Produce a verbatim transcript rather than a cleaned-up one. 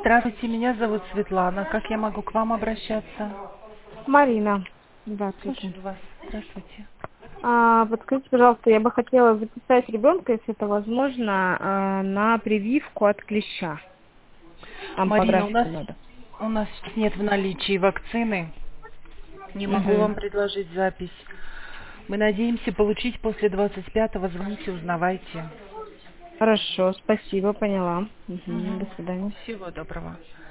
Здравствуйте, меня зовут Светлана. Как я могу к вам обращаться? Марина. Здравствуйте. Слушаю вас. Здравствуйте. А, подскажите, пожалуйста, я бы хотела записать ребенка, если это возможно, а, на прививку от клеща. Там по Марина, у нас графику надо. у нас сейчас нет в наличии вакцины. Не могу Угу. вам предложить запись. Мы надеемся получить после двадцать пятого. Звоните, узнавайте. Хорошо, спасибо, поняла. Угу. До Мгм. свидания. Всего доброго.